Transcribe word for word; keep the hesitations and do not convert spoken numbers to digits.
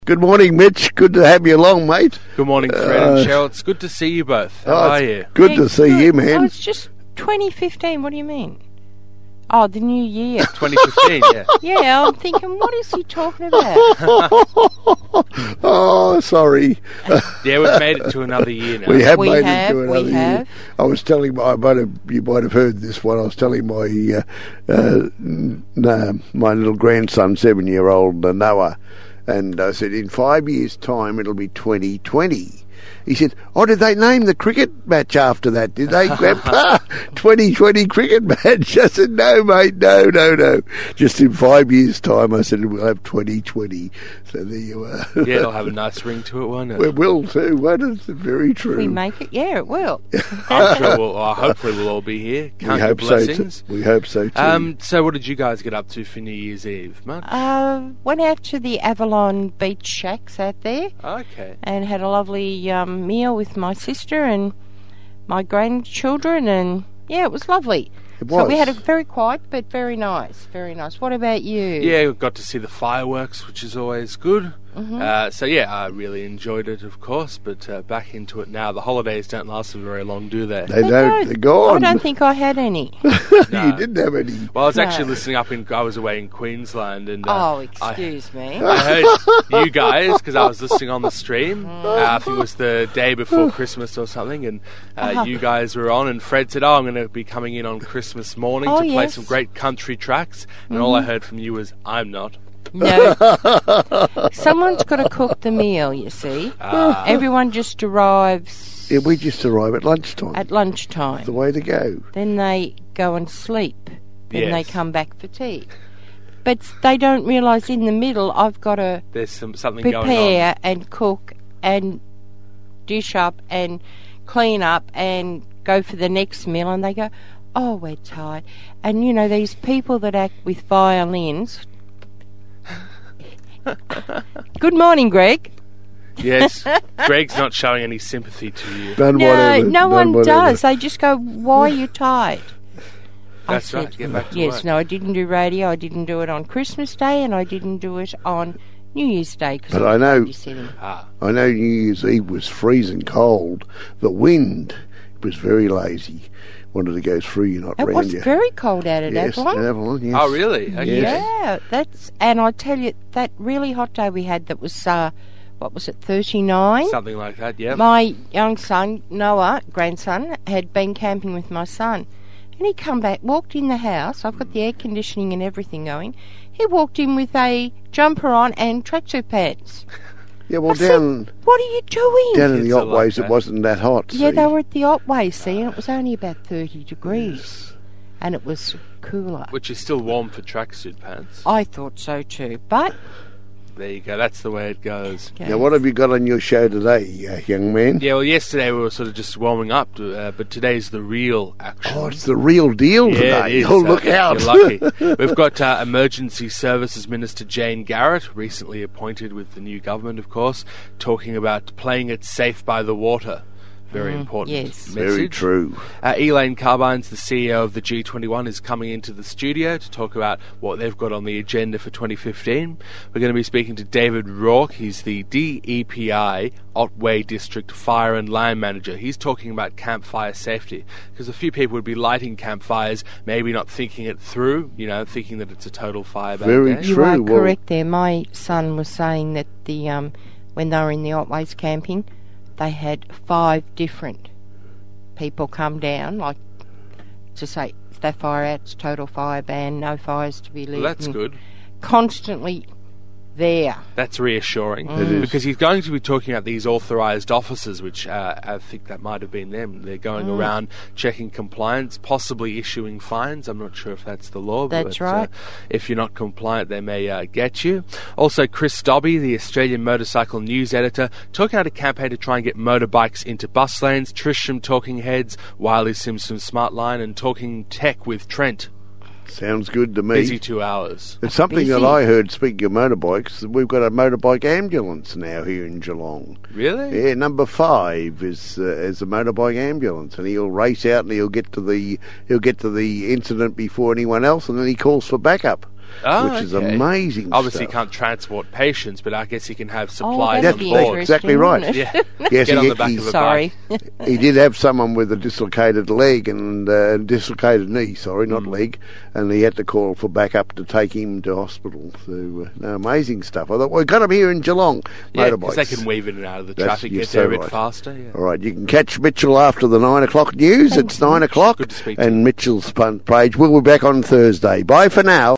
Good morning, Mitch. Good to have you along, mate. Good morning, Fred Uh, and Cheryl. It's good to see you both. How Oh, are it's you? Good Yeah, to see good. you, man. Oh, it's just twenty fifteen. What do you mean? Oh, the new year. twenty fifteen, yeah. Yeah, I'm thinking, what is he talking about? Oh, sorry. Yeah, we've made it to another year now. We have We made have, it to we another year. have. I was telling my, I might have, you might have heard this one. I was telling my uh, uh, n- uh, my little grandson, seven-year-old uh, Noah, and I said, in five years' time, it'll be twenty twenty. He said, oh, did they name the cricket match after that? Did they, Grandpa? twenty twenty cricket match? I said, no, mate, no, no, no. Just in five years' time, I said, we'll have twenty twenty. So there you are. Yeah, it'll have a nice ring to it, won't it? We will too, won't it? Very true. If we make it, yeah, it will. I'm sure we'll, uh, hopefully we'll all be here. we Count your hope so too. blessings. We hope so too. Um, so what did you guys get up to for New Year's Eve, much? Uh, went out to the Avalon Beach Shacks out there Okay. and had a lovely um, meal with my sister and my grandchildren, and yeah, it was lovely. It So we was. had a very quiet but very nice, very nice. What about you? Yeah, we got to see the fireworks, which is always good. Mm-hmm. Uh, so yeah, I really enjoyed it, of course, but uh, back into it now. The holidays don't last for very long, do they? They They don't, they're gone. I don't think I had any. No. You didn't have any. Well, I was No. actually listening up in. I was away in Queensland, and uh, Oh, I, excuse me. I heard you guys because I was listening on the stream. Uh, I think it was the day before Christmas or something, and uh, Uh-huh. you guys were on. And Fred said, "Oh, I'm going to be coming in on Christmas morning Oh, to play yes. some great country tracks." And all I heard from you was, "I'm not." No. Someone's got to cook the meal, you see. Ah. Everyone just arrives Yeah, we just arrive at lunchtime. at lunchtime. the way to go. Then they go and sleep. Then Yes. they come back for tea. But they don't realise in the middle I've got to There's some something going on. prepare and cook and dish up and clean up and go for the next meal, and they go, oh, we're tired. And, you know, these people that act with violins. Good morning, Greg. Yes, Greg's not showing any sympathy to you. Done No, whatever. no done one whatever. does. They just go, why are you tired? I That's right, said, get back to yes, work. no, I didn't do radio. I didn't do it on Christmas Day, and I didn't do it on New Year's Day. Cause But I I was know- babysitting. Ah, I know New Year's Eve was freezing cold. The wind was very lazy. Wanted to go through you, not It round was you. very cold out at yes, Avalon. at Avalon, yes. oh really? Okay. Yes. Yeah, that's and I tell you that really hot day we had that was uh, what was it, thirty-nine? Something like that. Yeah. My young son Noah, grandson, had been camping with my son, and he come back, walked in the house. I've got the air conditioning and everything going. He walked in with a jumper on and tracksuit pants. Yeah, well, I said, down what are you doing? down in Kids the are like Otways, that. it wasn't that hot. Yeah, see. they were at the Otway, see, and it was only about thirty degrees, and it was cooler. Which is still warm for tracksuit pants. I thought so too, but There you go. That's the way it goes. okay. Now, what have you got on your show today, uh, young man? Yeah, well, yesterday we were sort of just warming up, to, uh, but today's the real action. Oh, it's the real deal yeah, today. it is. Oh, Uh, look out. You're lucky. We've got uh, Emergency Services Minister Jane Garrett, recently appointed with the new government, of course, talking about playing it safe by the water. Very important yes. message. Very true. Uh, Elaine Carbines, the C E O of the G twenty-one, is coming into the studio to talk about what they've got on the agenda for twenty fifteen. We're going to be speaking to David Rourke. He's the D E P I Otway District Fire and Land Manager. He's talking about campfire safety, because a few people would be lighting campfires, maybe not thinking it through, you know, thinking that it's a total fire bad Very day. true. You are well- correct there. My son was saying that the um, when they were in the Otways camping, they had five different people come down, like to say if they fire out, it's total fire ban, no fires to be lit. Well, that's and good. Constantly there. That's reassuring. It is. Because he's going to be talking about these authorised officers, which uh, I think that might have been them. They're going Mm. around checking compliance, possibly issuing fines. I'm not sure if that's the law. That's but, right. Uh, if you're not compliant, they may uh, get you. Also, Chris Dobby, the Australian motorcycle news editor, talking about a campaign to try and get motorbikes into bus lanes. Trish from Talking Heads, Wiley Sims from Smartline, and Talking Tech with Trent. Sounds good to me. Busy two hours. It's something that Busy. I heard, speaking of motorbikes, we've got a motorbike ambulance now here in Geelong. Really? Yeah, number five is uh, is a motorbike ambulance, and he'll race out and he'll get to the he'll get to the incident before anyone else, and then he calls for backup. Oh, which is okay. amazing Obviously, stuff. he can't transport patients, but I guess he can have Oh, supplies that'd on be board. interesting, Exactly right. wouldn't it? Yeah, Yes, get he- on the back he- of a Sorry. bike. He did have someone with a dislocated leg and uh, dislocated knee, sorry, not Mm. leg, and he had to call for backup to take him to hospital. So, uh, no, amazing stuff. I thought, we've got him here in Geelong, Yeah, motorbikes. because they can weave in and out of the That's- traffic, you're get there so a bit right. faster. Yeah. All right, you can catch Mitchell after the nine o'clock news. Thanks, It's nine Mitch. o'clock, Good to speak to and you. Mitchell's front page. We'll be back on Thursday. Bye for now.